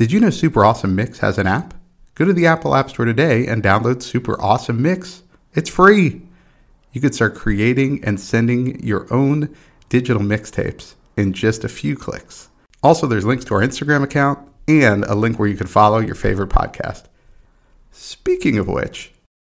Did you know Super Awesome Mix has an app? Go to the Apple App Store today and download Super Awesome Mix. It's free. You could start creating and sending your own digital mixtapes in just a few clicks. Also, there's links to our Instagram account and a link where you can follow your favorite podcast. Speaking of which,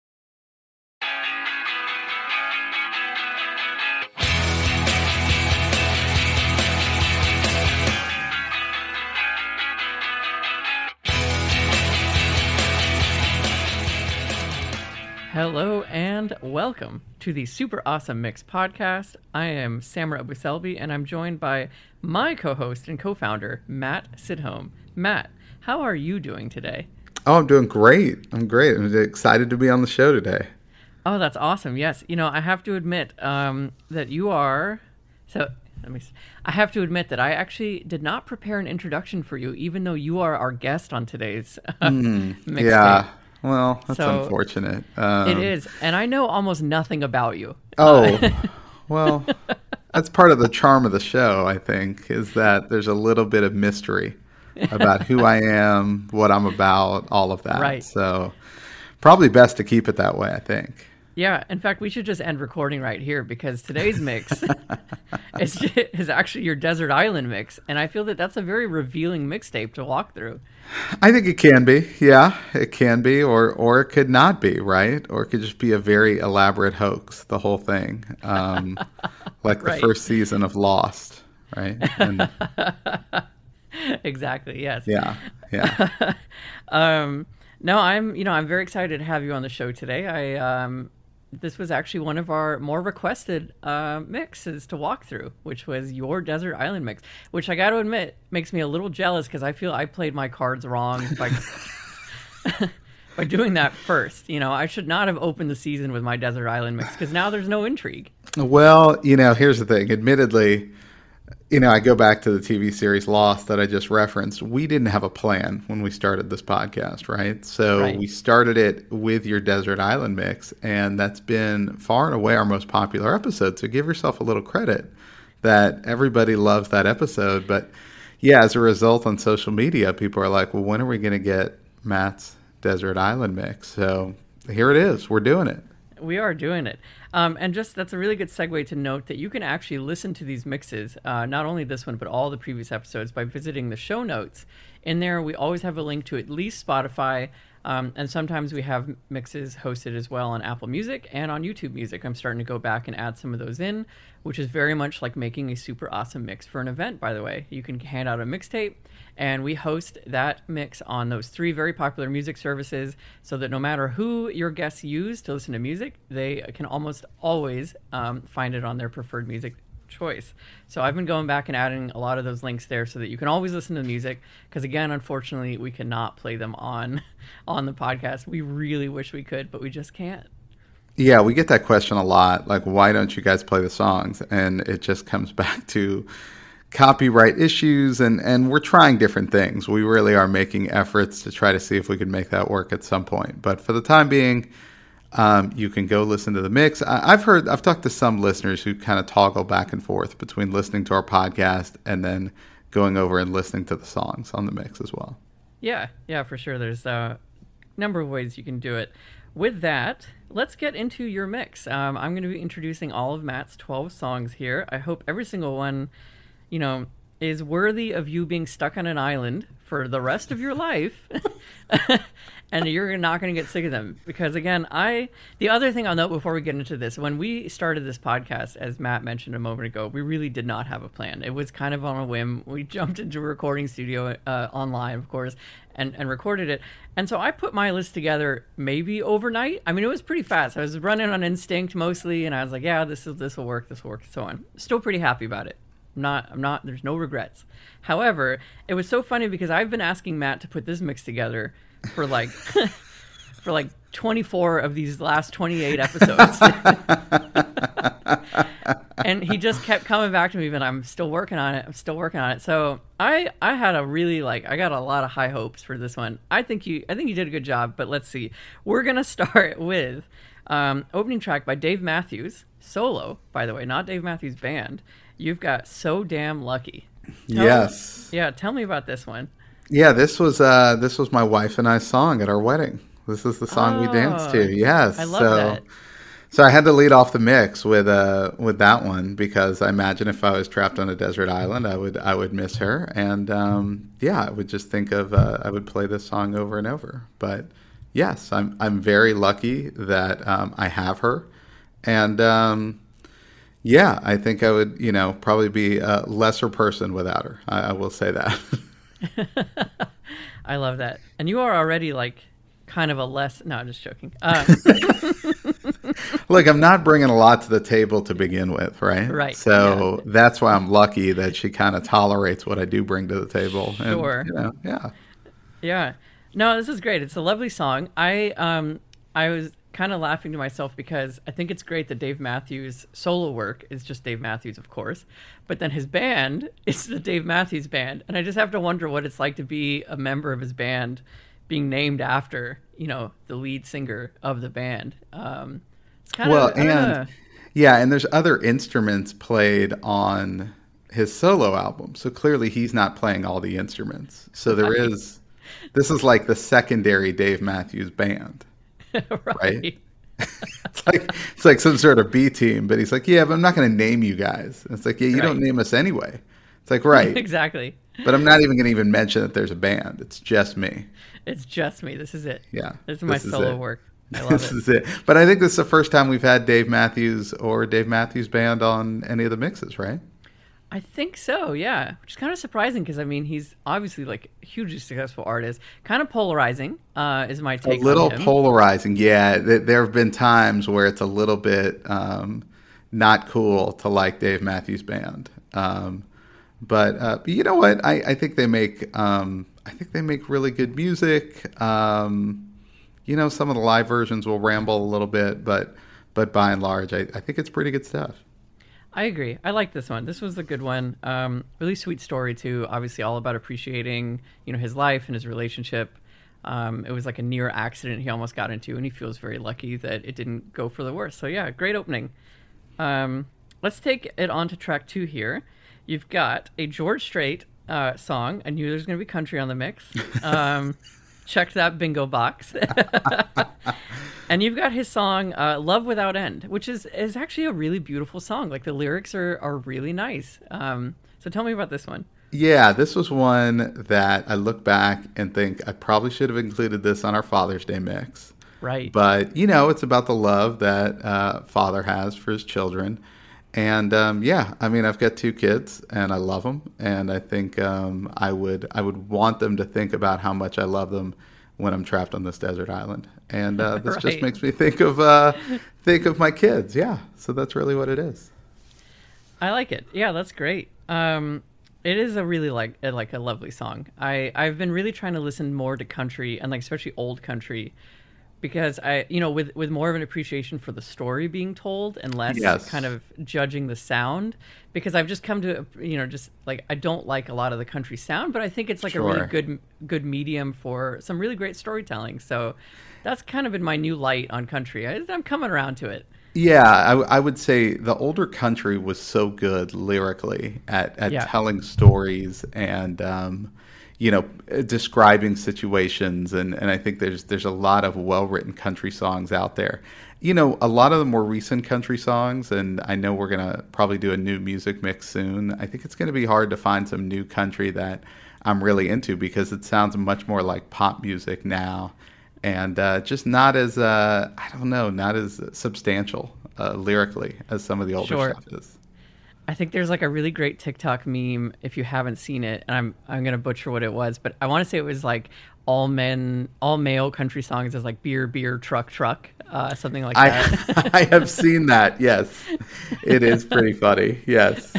hello and welcome to the Super Awesome Mix podcast. I am Samra Abuselbi and I'm joined by my co-host and co-founder, Matt Sidholm. Matt, how are you doing today? Oh, I'm doing great. I'm excited to be on the show today. Oh, that's awesome. Yes. You know, I have to admit that you are... I have to admit that I actually did not prepare an introduction for you, even though you are our guest on today's mixtape. Yeah. Well, that's unfortunate. It is. And I know almost nothing about you. Oh, well, that's part of the charm of the show, I think, is that there's a little bit of mystery about who I am, what I'm about, all of that. Right. So probably best to keep it that way, I think. Yeah. In fact, we should just end recording right here because today's mix is actually your Desert Island mix. And I feel that that's a very revealing mixtape to walk through. I think it can be. Yeah, it can be. Or it could not be, right? Or it could just be a very elaborate hoax, the whole thing. Like the first season of Lost, right? And, exactly. Yes. Yeah. No, I'm very excited to have you on the show today. This was actually one of our more requested mixes to walk through, which was your Desert Island mix, which I got to admit makes me a little jealous because I feel I played my cards wrong by doing that first. You know, I should not have opened the season with my Desert Island mix because now there's no intrigue. Well, here's the thing. Admittedly, I go back to the TV series Lost that I just referenced. We didn't have a plan when we started this podcast, right? So we started it with your Desert Island mix, and that's been far and away our most popular episode. So give yourself a little credit that everybody loves that episode. But yeah, as a result on social media, people are like, well, when are we going to get Matt's Desert Island mix? So here it is. We're doing it. We are doing it. And that's a really good segue to note that you can actually listen to these mixes, not only this one, but all the previous episodes by visiting the show notes. In there, we always have a link to at least Spotify, and sometimes we have mixes hosted as well on Apple Music and on YouTube Music. I'm starting to go back and add some of those in, which is very much like making a super awesome mix for an event, by the way. You can hand out a mixtape, and we host that mix on those 3 very popular music services so that no matter who your guests use to listen to music, they can almost always find it on their preferred music choice. So I've been going back and adding a lot of those links there so that you can always listen to the music because, again, unfortunately, we cannot play them on the podcast. We really wish we could, but we just can't. Yeah, we get that question a lot, like, why don't you guys play the songs? And it just comes back to copyright issues, and we're trying different things. We really are making efforts to try to see if we could make that work at some point. But for the time being, you can go listen to the mix. I've talked to some listeners who kind of toggle back and forth between listening to our podcast and then going over and listening to the songs on the mix as well. Yeah, for sure. There's a number of ways you can do it. With that, let's get into your mix. I'm going to be introducing all of Matt's 12 songs here. I hope every single one, is worthy of you being stuck on an island for the rest of your life. And you're not going to get sick of them. Because, again, the other thing I'll note before we get into this, when we started this podcast, as Matt mentioned a moment ago, we really did not have a plan. It was kind of on a whim. We jumped into a recording studio online, of course, and recorded it. And so I put my list together maybe overnight. I mean, it was pretty fast. I was running on instinct mostly, and I was like, yeah, this will work, so on. Still pretty happy about it. I'm not, there's no regrets. However, it was so funny because I've been asking Matt to put this mix together for like 24 of these last 28 episodes. And he just kept coming back to me, but I'm still working on it. So I had I got a lot of high hopes for this one. I think you did a good job, but let's see. We're going to start with opening track by Dave Matthews, solo, by the way, not Dave Matthews Band. You've got So Damn Lucky. Tell me about this one. Yeah, this was my wife and I's song at our wedding. This is the song we danced to. Yes. I love that. So I had to lead off the mix with that one because I imagine if I was trapped on a desert island, I would miss her, and yeah, I would just think of I would play this song over and over. But yes, I'm very lucky that I have her, and yeah, I think I would probably be a lesser person without her. I will say that. I love that, and you are already like kind of a less. No, I'm just joking. Look, I'm not bringing a lot to the table to begin with, right? Right. So that's why I'm lucky that she kind of tolerates what I do bring to the table. Sure. And, yeah. Yeah. No, this is great. It's a lovely song. I was kind of laughing to myself because I think it's great that Dave Matthews' solo work is just Dave Matthews, of course, but then his band is the Dave Matthews Band, and I just have to wonder what it's like to be a member of his band, being named after the lead singer of the band. It's kind of yeah, and there's other instruments played on his solo album, so clearly he's not playing all the instruments. So this is like the secondary Dave Matthews Band, right? It's like some sort of B team, but he's like, yeah, but I'm not going to name you guys. And it's like, yeah, you don't name us anyway. It's like, right, exactly. But I'm not even going to even mention that there's a band. It's just me. It's just me. This is it. Yeah, this is my solo work. I love this is it. But I think this is the first time we've had Dave Matthews or Dave Matthews Band on any of the mixes, right? I think so, yeah. Which is kind of surprising because, I mean, he's obviously like a hugely successful artist. Kind of polarizing is my take. A little on him. Polarizing, yeah. There have been times where it's a little bit not cool to like Dave Matthews Band. But you know what? I think they make really good music. Some of the live versions will ramble a little bit, but by and large, I think it's pretty good stuff. I agree. I like this one. This was a good one. Really sweet story too. Obviously, all about appreciating his life and his relationship. It was like a near accident he almost got into, and he feels very lucky that it didn't go for the worse. So yeah, great opening. Let's take it on to track 2 here. You've got a George Strait song. I knew there's going to be country on the mix. Check that bingo box. And you've got his song Love Without End, which is actually a really beautiful song. Like the lyrics are really nice. So tell me about this one. Yeah, this was one that I look back and think I probably should have included this on our Father's Day mix. Right. But, it's about the love that father has for his children. And yeah, I mean, I've got 2 kids, and I love them, and I think I would want them to think about how much I love them when I'm trapped on this desert island, and this just makes me think of my kids. Yeah, so that's really what it is. I like it. Yeah, that's great. It is a really like a lovely song. I've been really trying to listen more to country and especially old country. Because with more of an appreciation for the story being told and less kind of judging the sound, because I've just come to just like I don't like a lot of the country sound, but I think it's like a really good medium for some really great storytelling. So that's kind of been my new light on country. I'm coming around to it. Yeah, I would say the older country was so good lyrically at telling stories and describing situations, and I think there's a lot of well-written country songs out there. A lot of the more recent country songs, and I know we're going to probably do a new music mix soon. I think it's going to be hard to find some new country that I'm really into because it sounds much more like pop music now, and just not as, not as substantial lyrically as some of the older stuff is. I think there's like a really great TikTok meme if you haven't seen it, and I'm gonna butcher what it was, but I want to say it was like all male country songs is like beer, beer, truck, truck, something like that. I have seen that. Yes, it is pretty funny. Yes,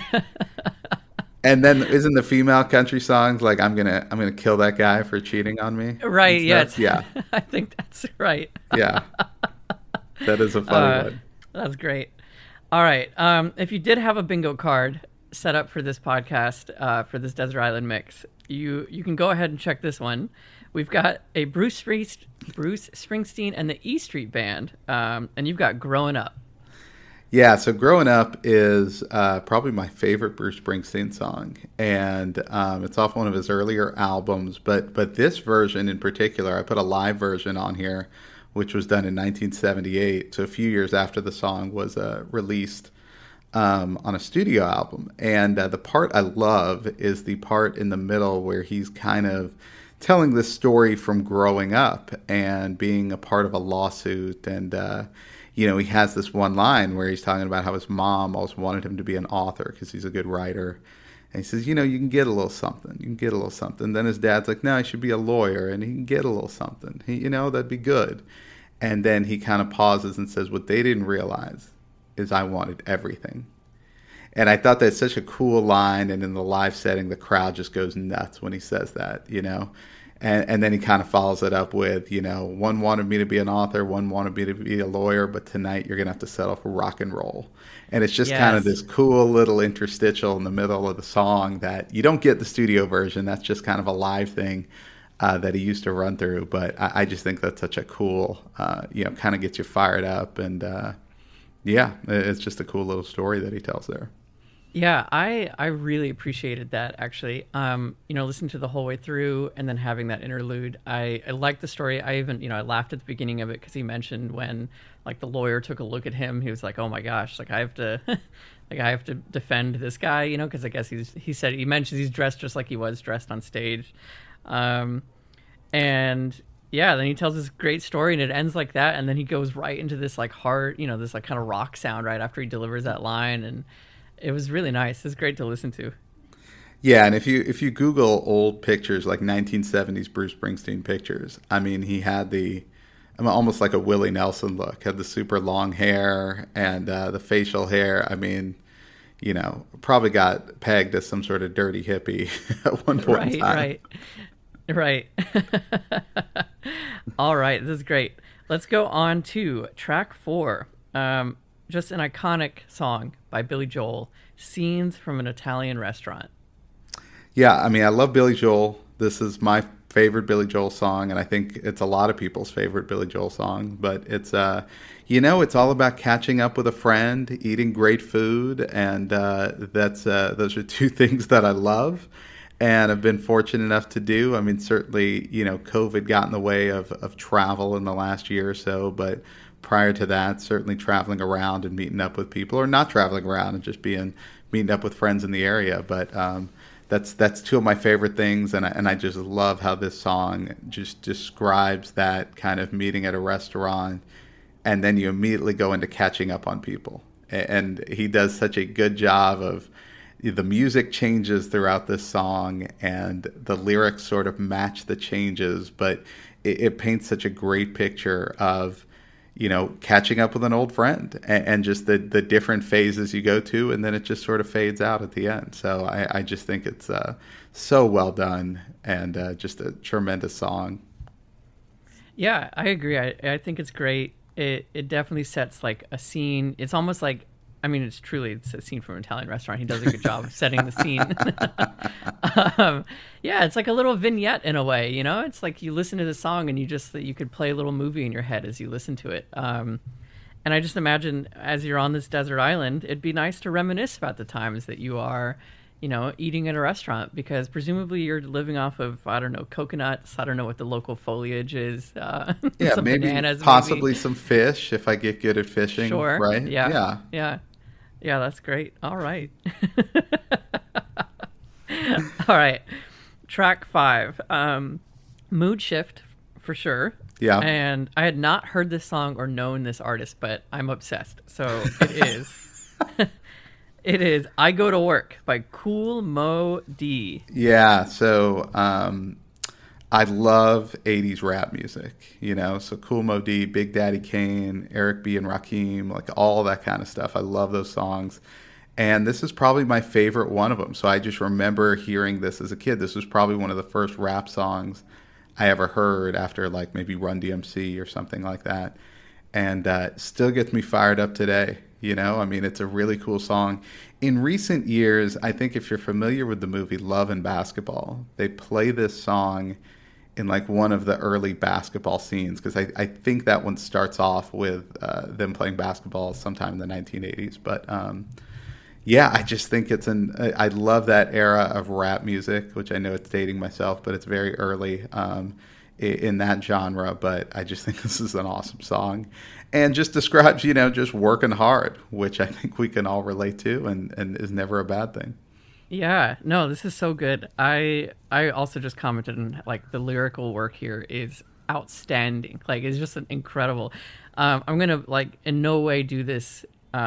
and then isn't the female country songs like I'm gonna kill that guy for cheating on me? Right. Yes. Yeah. I think that's right. Yeah. That is a funny one. That's great. All right. If you did have a bingo card set up for this podcast, for this Desert Island mix, you can go ahead and check this one. We've got a Bruce Springsteen and the E Street Band, and you've got Growing Up. Yeah, so Growing Up is probably my favorite Bruce Springsteen song, and it's off one of his earlier albums. But this version in particular, I put a live version on here, which was done in 1978, so a few years after the song was released on a studio album. And the part I love is the part in the middle where he's kind of telling this story from growing up and being a part of a lawsuit. And, he has this one line where he's talking about how his mom always wanted him to be an author because he's a good writer. And he says, you can get a little something. You can get a little something. Then his dad's like, no, I should be a lawyer. And he can get a little something. That'd be good. And then he kind of pauses and says, what they didn't realize is I wanted everything. And I thought that's such a cool line. And in the live setting, the crowd just goes nuts when he says that, And then he kind of follows it up with, one wanted me to be an author, one wanted me to be a lawyer, but tonight you're going to have to settle for rock and roll. And it's just kind of this cool little interstitial in the middle of the song that you don't get the studio version. That's just kind of a live thing that he used to run through. But I just think that's such a cool, kind of gets you fired up. And it's just a cool little story that he tells there. Yeah, I really appreciated that, actually. Listening to the whole way through and then having that interlude. I liked the story. I even, I laughed at the beginning of it because he mentioned when, like, the lawyer took a look at him, he was like, oh my gosh, like, I have to defend this guy, because I guess he mentions he's dressed just like he was dressed on stage. And yeah, then he tells this great story and it ends like that. And then he goes right into this, like, hard, this, like, kind of rock sound right after he delivers that line. And it was really nice. It's great to listen to. Yeah, and if you Google old pictures, like 1970s Bruce Springsteen pictures, I mean, he had almost like a Willie Nelson look. Had the super long hair and the facial hair. I mean, probably got pegged as some sort of dirty hippie at one point in time. Right. All right, this is great. Let's go on to track 4. Just an iconic song by Billy Joel, Scenes from an Italian Restaurant. Yeah, I mean, I love Billy Joel. This is my favorite Billy Joel song, and I think it's a lot of people's favorite Billy Joel song. But it's, it's all about catching up with a friend, eating great food, and those are two things that I love and I've been fortunate enough to do. I mean, certainly, COVID got in the way of travel in the last year or so, but prior to that, certainly traveling around and meeting up with people, or not traveling around and just meeting up with friends in the area. But that's two of my favorite things, and I just love how this song just describes that kind of meeting at a restaurant, and then you immediately go into catching up on people. And he does such a good job of the music changes throughout this song, and the lyrics sort of match the changes, but it paints such a great picture of catching up with an old friend and just the different phases you go to, and then it just sort of fades out at the end. So I just think it's so well done and just a tremendous song. Yeah, I agree. I think it's great. It definitely sets like a scene. It's almost like, it's a scene from an Italian restaurant. He does a good job of setting the scene. Yeah, it's like a little vignette in a way, It's like you listen to the song and you could play a little movie in your head as you listen to it. And I just imagine as you're on this desert island, it'd be nice to reminisce about the times that you are, eating at a restaurant, because presumably you're living off of, I don't know, coconuts. I don't know what the local foliage is. Yeah, maybe bananas, possibly some fish if I get good at fishing. Sure. Right? Yeah, that's great. All right. All right. Track 5. Mood Shift, for sure. Yeah. And I had not heard this song or known this artist, but I'm obsessed. So it is. It is I Go to Work by Kool Moe Dee. Yeah, so I love 80s rap music, so Kool Moe Dee, Big Daddy Kane, Eric B. and Rakim, like all that kind of stuff. I love those songs. And this is probably my favorite one of them. So I just remember hearing this as a kid. This was probably one of the first rap songs I ever heard after like maybe Run DMC or something like that. And still gets me fired up today. It's a really cool song. In recent years, I think if you're familiar with the movie Love and Basketball, they play this song in like one of the early basketball scenes, because I think that one starts off with them playing basketball sometime in the 1980s. But yeah, I just think I love that era of rap music, which I know it's dating myself, but it's very early in that genre. But I just think this is an awesome song, and just describes, just working hard, which I think we can all relate to, and is never a bad thing. Yeah, no, this is so good. I also just commented on like the lyrical work here is outstanding. Like it's just an incredible. I'm gonna like in no way do this,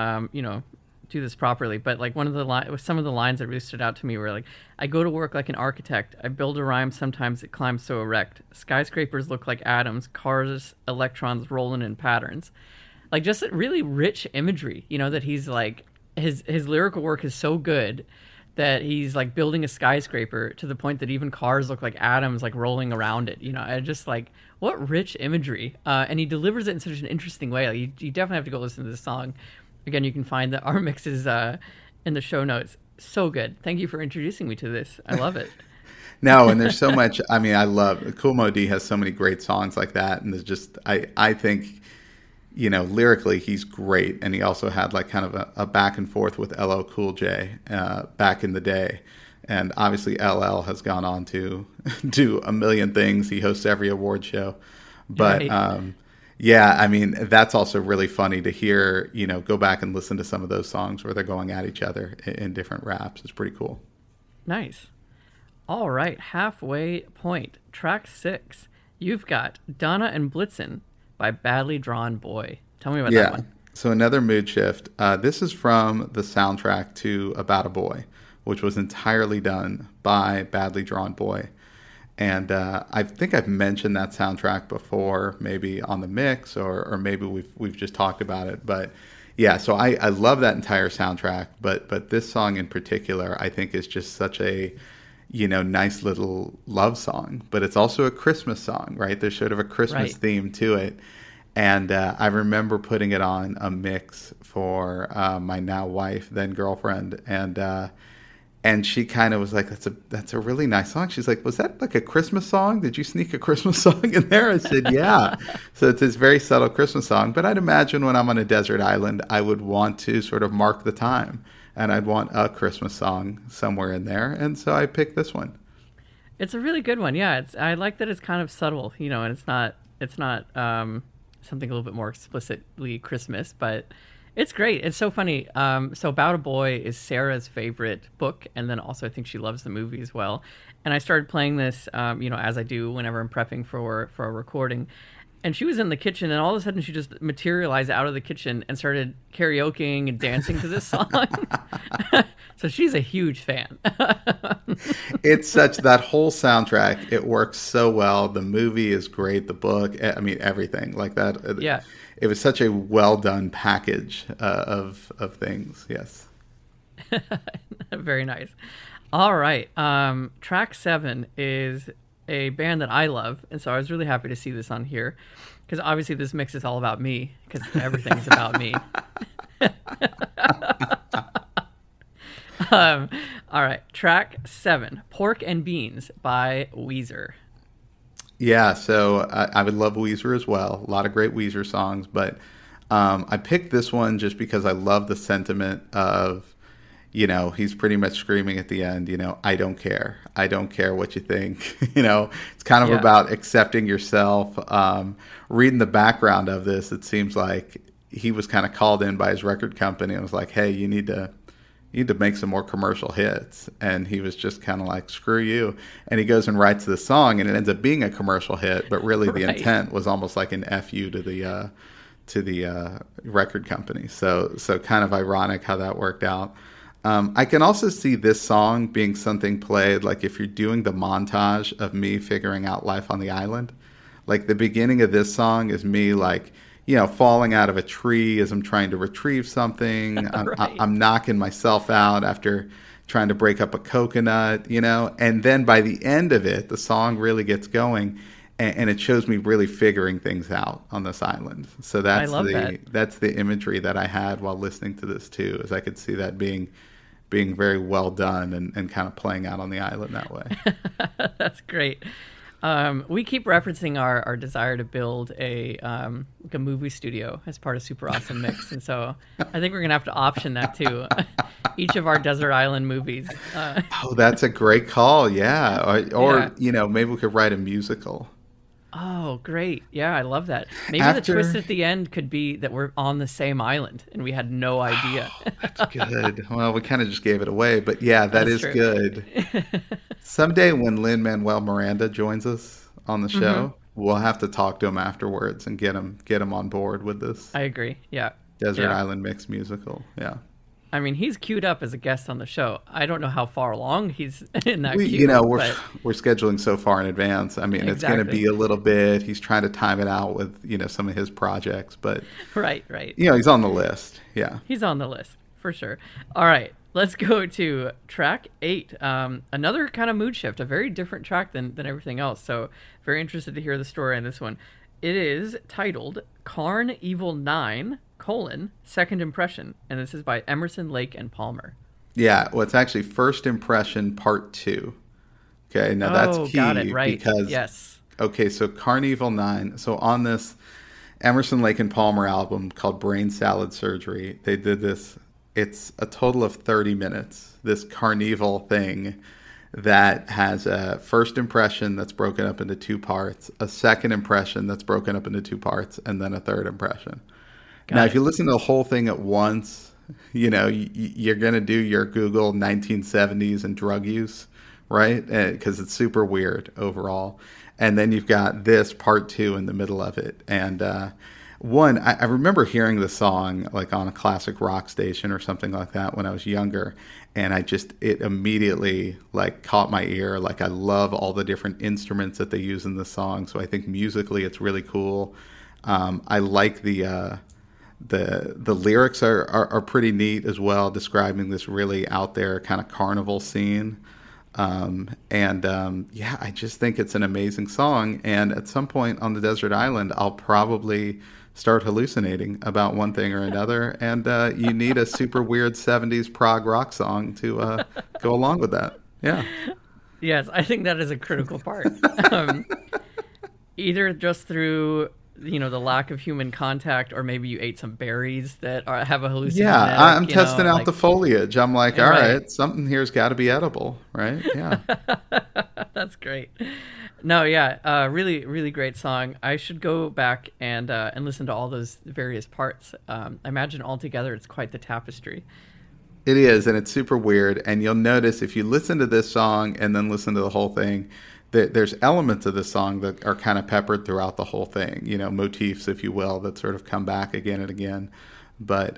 do this properly, but like some of the lines that really stood out to me were like, I go to work like an architect. I build a rhyme. Sometimes it climbs so erect. Skyscrapers look like atoms. Cars, electrons rolling in patterns. Like just really rich imagery. That he's like his lyrical work is so good that he's like building a skyscraper to the point that even cars look like atoms like rolling around it. I just like what rich imagery, and he delivers it in such an interesting way. Like, you definitely have to go listen to this song. Again, you can find our mixes in the show notes. So good. Thank you for introducing me to this. I love it. No, and there's so much. I mean, I love Kool Moe Dee has so many great songs like that, and there's just I think, lyrically he's great, and he also had like kind of a back and forth with LL Cool J back in the day, and obviously LL has gone on to do a million things. He hosts every award show, but right. Yeah, I mean that's also really funny to hear. Go back and listen to some of those songs where they're going at each other in different raps. It's pretty cool. Nice. All right, halfway point, track 6. You've got Donna and Blitzen by Badly Drawn Boy. Tell me about that one. So another mood shift. This is from the soundtrack to About a Boy, which was entirely done by Badly Drawn Boy. And I think I've mentioned that soundtrack before, maybe on the mix, or maybe we've just talked about it. But yeah, so I love that entire soundtrack. But this song in particular, I think is just such a nice little love song, but it's also a Christmas song, right? There's sort of a Christmas theme to it. And I remember putting it on a mix for my now wife, then girlfriend. And she kind of was like, that's a really nice song. She's like, was that like a Christmas song? Did you sneak a Christmas song in there? I said, yeah. So it's this very subtle Christmas song. But I'd imagine when I'm on a desert island, I would want to sort of mark the time. And I'd want a Christmas song somewhere in there. And so I picked this one. It's a really good one. Yeah, I like that it's kind of subtle, and it's not something a little bit more explicitly Christmas, but it's great. It's so funny. So About a Boy is Sarah's favorite book, and then also I think she loves the movie as well. And I started playing this, as I do whenever I'm prepping for a recording. And she was in the kitchen, and all of a sudden she just materialized out of the kitchen and started karaokeing and dancing to this song. So she's a huge fan. It's such, that whole soundtrack, it works so well. The movie is great. The book, I mean, everything like that. Yeah. It was such a well done package of things. Yes. Very nice. All right. Track 7 is a band that I love, and so I was really happy to see this on here, because obviously this mix is all about me, because everything's about me. All right, track 7, Pork and Beans by Weezer. Yeah, so I would love Weezer as well. A lot of great Weezer songs, but I picked this one just because I love the sentiment of, he's pretty much screaming at the end, I don't care. I don't care what you think. It's kind of about accepting yourself. Reading the background of this, it seems like he was kind of called in by his record company and was like, hey, you need to make some more commercial hits. And he was just kind of like, screw you. And he goes and writes the song, and it ends up being a commercial hit, but really the intent was almost like an FU to the record company. So kind of ironic how that worked out. I can also see this song being something played, like if you're doing the montage of me figuring out life on the island. Like the beginning of this song is me like, falling out of a tree as I'm trying to retrieve something. I'm knocking myself out after trying to break up a coconut, and then by the end of it, the song really gets going, and it shows me really figuring things out on this island. So that's the imagery that I had while listening to this too, is I could see that being very well done and kind of playing out on the island that way. That's great. We keep referencing our desire to build like a movie studio as part of Super Awesome Mix, and so I think we're gonna have to option that too. Each of our desert island movies. Oh, that's a great call. Yeah, or Yeah. maybe we could write a musical. Oh, great. Yeah, I love that. Maybe the After twist at the end could be that we're on the same island and we had no idea. That's good. Well, we kind of just gave it away, but yeah, that That's is true. good. Someday when Lin-Manuel Miranda joins us on the Hmm. show, we'll have to talk to him afterwards and get him on board with this I agree. Yeah. Desert Yeah. Island Mix musical. Yeah. I mean, he's queued up as a guest on the show. I don't know how far along he's in that We, queue, we're but we're scheduling so far in advance. I mean, it's going to exactly. be a little bit. He's trying to time it out with some of his projects, but Right, right. he's on the list. Yeah. He's on the list for sure. All right, let's go to track 8. Another kind of mood shift, a very different track than everything else. So very interested to hear the story on this one. It is titled Carn Evil 9, Second Impression, and this is by Emerson, Lake and Palmer. Yeah. Well, it's actually First Impression Part 2. Okay. Now that's Oh, got it, key right. because Yes. okay, so Carnival 9. So on this Emerson, Lake and Palmer album called Brain Salad Surgery, they did this. It's a total of 30 minutes, this Carnival thing that has a first impression that's broken up into two parts, a second impression that's broken up into two parts, and then a third impression. Now, Got if it. you listen to the whole thing at once, you're going to do your Google 1970s and drug use, right? Because it's super weird overall. And then you've got this part two in the middle of it. And I remember hearing the song like on a classic rock station or something like that when I was younger. And it immediately like caught my ear. Like I love all the different instruments that they use in the song. So I think musically it's really cool. I like the lyrics are pretty neat as well, describing this really out there kind of carnival scene. Yeah, I just think it's an amazing song. And at some point on the desert island, I'll probably start hallucinating about one thing or another. And you need a super weird 70s prog rock song to go along with that. Yeah. Yes, I think that is a critical part. um, Either just through the lack of human contact, or maybe you ate some berries that have a Yeah, hallucinogenic. I'm testing out Like the foliage. I'm like, all right. right, something here's got to be edible, right? Yeah. That's great. No, yeah, really, really great song. I should go back and listen to all those various parts. I imagine altogether it's quite the tapestry. It is, and it's super weird. And you'll notice if you listen to this song and then listen to the whole thing, that there's elements of this song that are kind of peppered throughout the whole thing. Motifs, if you will, that sort of come back again and again. But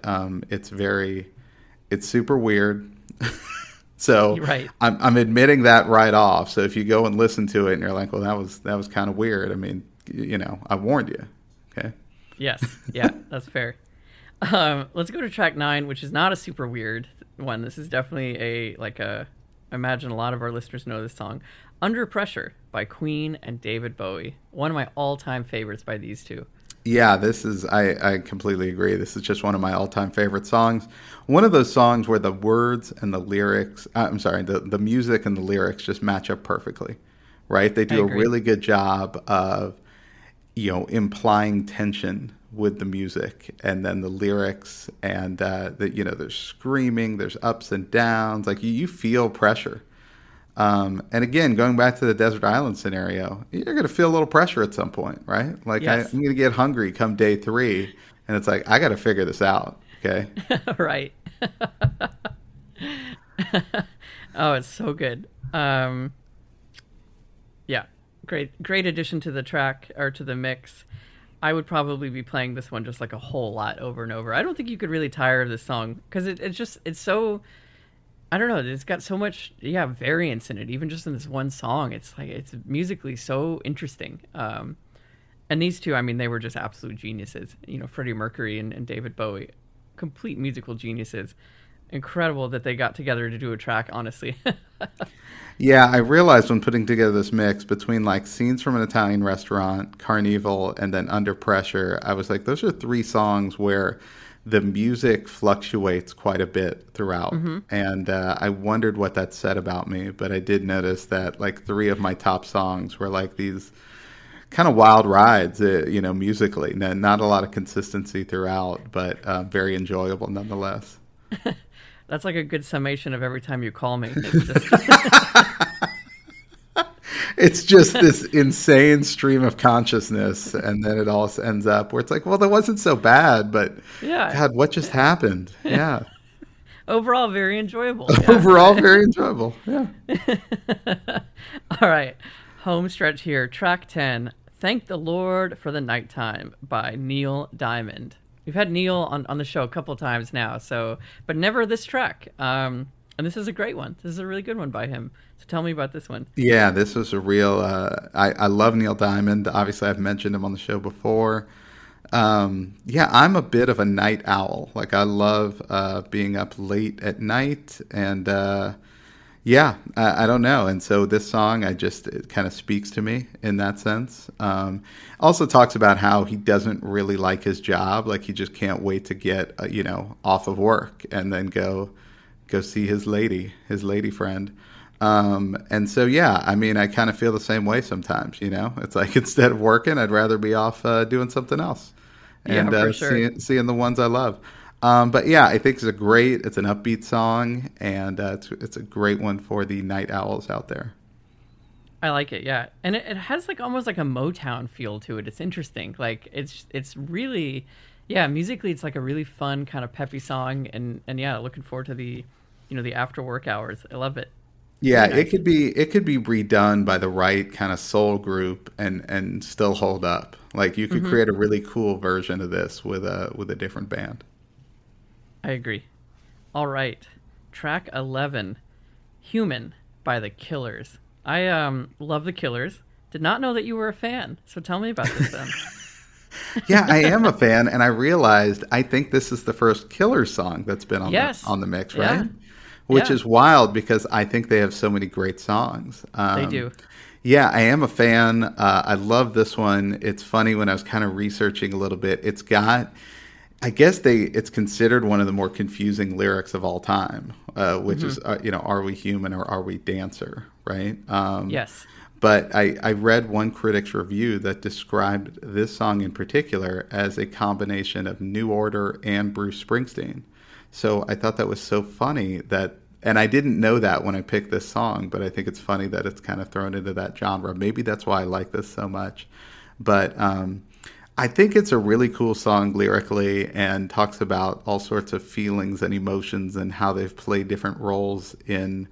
it's super weird. So Right. I'm admitting that right off. So if you go and listen to it and you're like, well, that was kind of weird. I mean, I warned you. Okay. Yes. Yeah, that's fair. Let's go to track 9, which is not a super weird one. This is definitely I imagine a lot of our listeners know this song. Under Pressure by Queen and David Bowie. One of my all-time favorites by these two. Yeah, I completely agree. This is just one of my all-time favorite songs. One of those songs where the words and the lyrics, the music and the lyrics just match up perfectly, right? They I do a agree. really good job of, implying tension with the music and then the lyrics and, there's screaming, there's ups and downs. Like you feel pressure. And again, going back to the desert island scenario, you're going to feel a little pressure at some point, right? Like I'm Yes. going to get hungry come day 3, and it's like I got to figure this out. Okay. Right. Oh, it's so good. Yeah, great addition to the track or to the mix. I would probably be playing this one just like a whole lot over and over. I don't think you could really tire of this song because it's so, I don't know, it's got so much variance in it. Even just in this one song, it's like it's musically so interesting. And these two, I mean, they were just absolute geniuses. Freddie Mercury and David Bowie, complete musical geniuses. Incredible that they got together to do a track, honestly. Yeah, I realized when putting together this mix between like Scenes from an Italian Restaurant, Carnival, and then Under Pressure, I was like, those are 3 songs where the music fluctuates quite a bit throughout. Mm-hmm. And I wondered what that said about me, but I did notice that like 3 of my top songs were like these kind of wild rides, musically. Not a lot of consistency throughout, but very enjoyable nonetheless. That's like a good summation of every time you call me. It's just... It's just this insane stream of consciousness, and then it all ends up where it's like, well, that wasn't so bad, but God, what just happened? Yeah. Overall, very enjoyable. Overall, very enjoyable. Yeah. All right. Home stretch here. Track 10, Thank the Lord for the Nighttime by Neil Diamond. We've had Neil on the show a couple times now, but never this track. And this is a great one. This is a really good one by him. So tell me about this one. Yeah, this was a real... I love Neil Diamond. Obviously, I've mentioned him on the show before. I'm a bit of a night owl. Like, I love being up late at night. And, I don't know. And so this song, it kind of speaks to me in that sense. Also talks about how he doesn't really like his job. Like, he just can't wait to get, off of work and then go see his lady friend. And so, I kind of feel the same way sometimes, it's like instead of working, I'd rather be off doing something else and seeing the ones I love. I think it's an upbeat song, and it's a great one for the night owls out there. I like it. Yeah. And it has like almost like a Motown feel to it. It's interesting. Like it's really, musically, it's like a really fun kind of peppy song. And looking forward to the after work hours. I love it. Yeah, nice. It could be redone by the right kind of soul group and still hold up. Like you could create a really cool version of this with a different band. I agree. All right. Track 11, Human by The Killers. I love The Killers. Did not know that you were a fan. So tell me about this then. Yeah, I am a fan, and I realized I think this is the first Killers song that's been on the mix, right? Yeah. Which is wild because I think they have so many great songs. They do. Yeah, I am a fan. I love this one. It's funny, when I was kind of researching a little bit, it's got, I guess it's considered one of the more confusing lyrics of all time, which is, are we human or are we dancer, right? Yes. But I read one critic's review that described this song in particular as a combination of New Order and Bruce Springsteen. So I thought that was so funny and I didn't know that when I picked this song, but I think it's funny that it's kind of thrown into that genre. Maybe that's why I like this so much. But I think it's a really cool song lyrically, and talks about all sorts of feelings and emotions and how they've played different roles in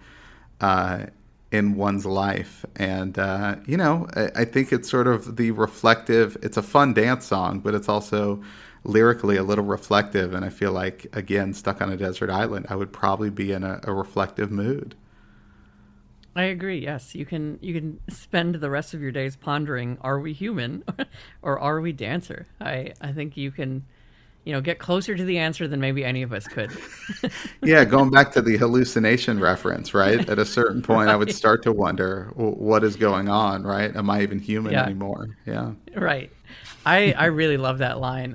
one's life. And, I think it's sort of the reflective, it's a fun dance song, but it's also lyrically a little reflective. And I feel like, again, stuck on a desert island, I would probably be in a reflective mood. I agree. Yes, you can spend the rest of your days pondering: are we human, or are we dancer? I think you can, get closer to the answer than maybe any of us could. Yeah, going back to the hallucination reference, right? At a certain point, right. I would start to wonder, what is going on, right? Am I even human anymore? Yeah. Right. I really love that line.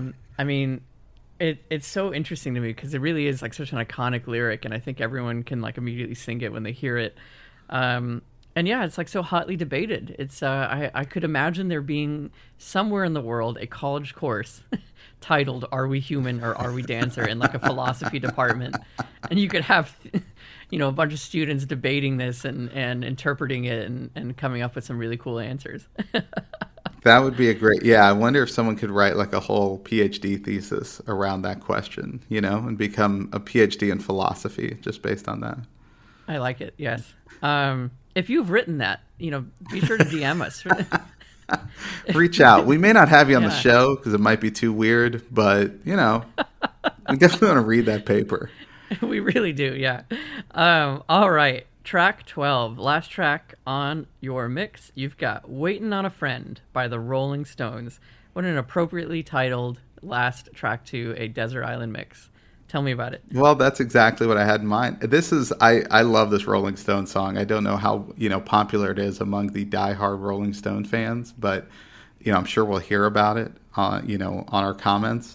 It's so interesting to me because it really is like such an iconic lyric, and I think everyone can like immediately sing it when they hear it. It's like so hotly debated. It's I could imagine there being somewhere in the world a college course titled "Are We Human or Are We Dancer?" in like a philosophy department, and you could have a bunch of students debating this and interpreting it and coming up with some really cool answers. That would be I wonder if someone could write like a whole PhD thesis around that question, and become a PhD in philosophy just based on that. I like it. Yes. If you've written that, be sure to DM us. Reach out. We may not have you on the show because it might be too weird, but we definitely want to read that paper. We really do. Yeah. All right. Track 12, last track on your mix. You've got Waitin' on a Friend by the Rolling Stones. What an appropriately titled last track to a desert island mix. Tell me about it. Well, that's exactly what I had in mind. This is, I love this Rolling Stone song. I don't know how, popular it is among the diehard Rolling Stone fans, but, I'm sure we'll hear about it, on our comments.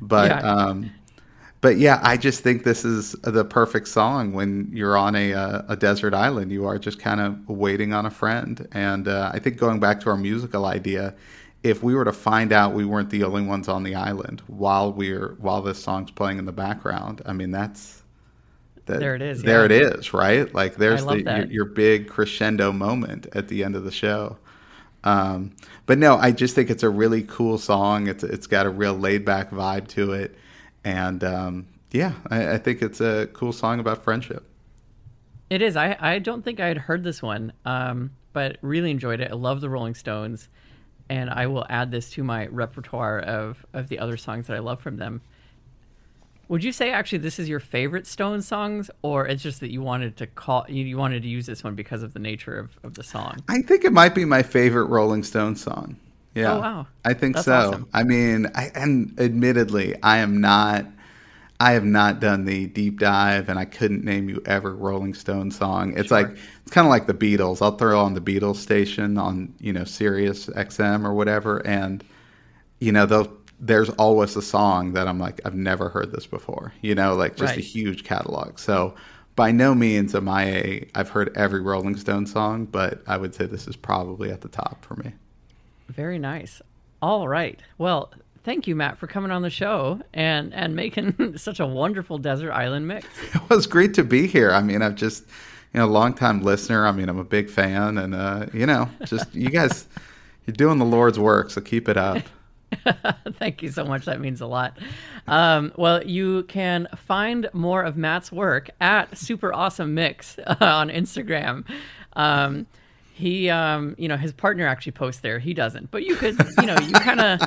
But yeah, I just think this is the perfect song when you're on a desert island. You are just kind of waiting on a friend. And I think going back to our musical idea, if we were to find out we weren't the only ones on the island while this song's playing in the background, I mean, there it is. There it is, right? Like there's your big crescendo moment at the end of the show. But no, I just think it's a really cool song. It's got a real laid back vibe to it. And I think it's a cool song about friendship. It is. I don't think I had heard this one, but really enjoyed it. I love the Rolling Stones, and I will add this to my repertoire of the other songs that I love from them. Would you say actually this is your favorite Stones songs, or it's just that you wanted to use this one because of the nature of the song? I think it might be my favorite Rolling Stones song. Yeah. Oh, wow. I think That's so. Awesome. I mean, and admittedly, I have not done the deep dive, and I couldn't name you every Rolling Stone song. It's Sure. it's kind of like the Beatles. I'll throw on the Beatles station on, Sirius XM or whatever, and there's always a song that I'm like, I've never heard this before. Just Right. a huge catalog. So by no means I've heard every Rolling Stone song, but I would say this is probably at the top for me. Very nice. All right. Well, thank you, Matt, for coming on the show and making such a wonderful desert island mix. It was great to be here. I mean, I've just, long-time listener. I mean, I'm a big fan, and, just you guys, you're doing the Lord's work, so keep it up. Thank you so much. That means a lot. Well, you can find more of Matt's work at Super Awesome Mix on Instagram. He, his partner actually posts there. He doesn't, but you could, you kind of,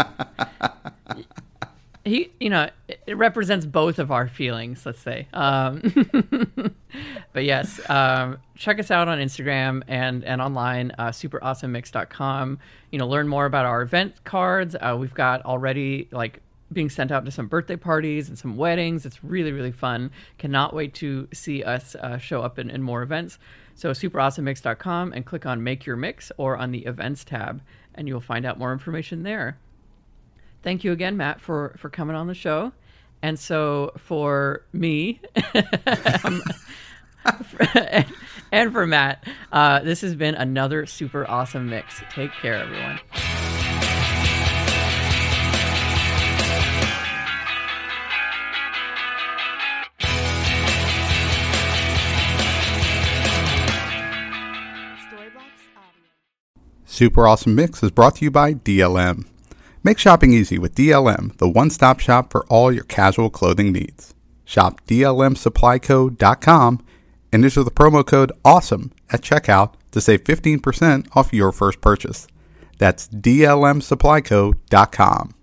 it represents both of our feelings, let's say. But yes, check us out on Instagram and online, superawesomemix.com. Learn more about our event cards. We've got already being sent out to some birthday parties and some weddings. It's really, really fun. Cannot wait to see us show up in more events. So superawesomemix.com and click on Make Your Mix or on the Events tab, and you'll find out more information there. Thank you again, Matt, for coming on the show. And so for me and for Matt, this has been another super awesome mix. Take care, everyone. Super Awesome Mix is brought to you by DLM. Make shopping easy with DLM, the one-stop shop for all your casual clothing needs. Shop DLMsupplyco.com and enter the promo code AWESOME at checkout to save 15% off your first purchase. That's DLMsupplyco.com.